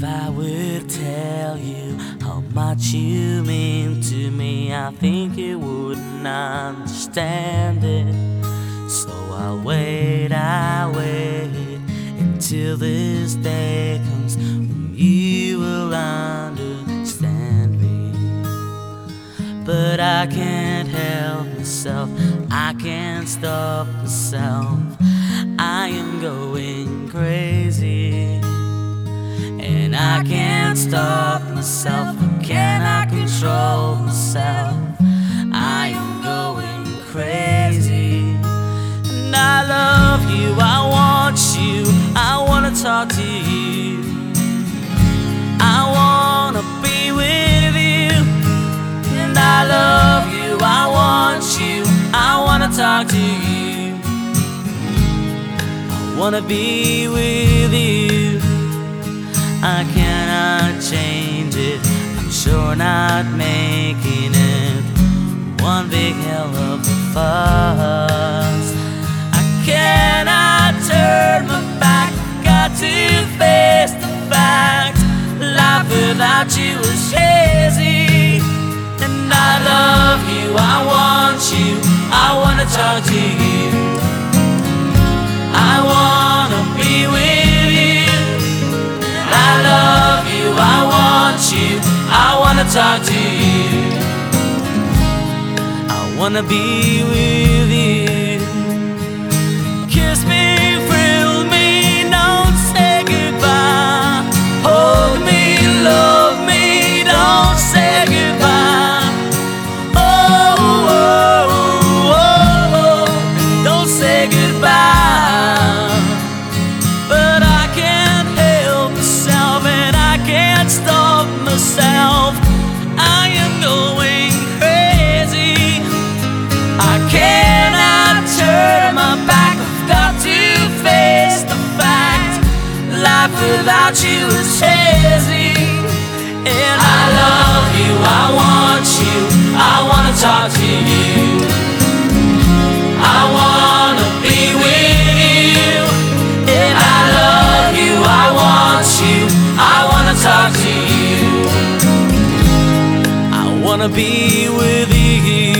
I would tell you how much you mean to me, I think you wouldn't understand it. So I wait until this day comes when you will understand me. But I can't help myself, I can't stop myself, I am going crazy. And I can't stop myself, can I control myself? I am going crazy. And I love you, I want you, I wanna talk to you, I wanna be with you. And I love you, I want you, I wanna talk to you, I wanna be with you. I cannot change it, I'm sure not making it one big hell of a fuss. I cannot turn my back, got to face the fact, life without you is hazy. And I love you, I want you, I wanna talk to you, I wanna be with you. I love you, I want you, I wanna talk to you, I wanna be with you. Kiss me, thrill me, don't say goodbye. Hold me, love me, don't say goodbye. Oh, oh, oh, oh, don't say goodbye. Stop myself, I am going crazy. I cannot turn my back, I've got to face the fact, life without you is hazy. And I love you, I want you, I wanna talk to you, I wanna be with you. And I love you, I want you, I wanna talk to you, I wanna be with you.